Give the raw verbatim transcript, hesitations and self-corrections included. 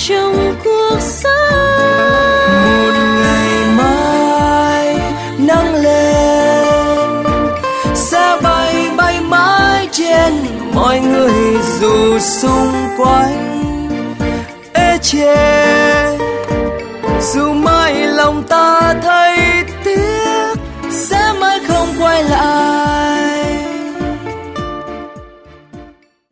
trong cuộc sống. Một ngày mai nắng lên sẽ bay bay mãi trên mọi người dù xung quanh ê chề, dù mãi lòng ta thấy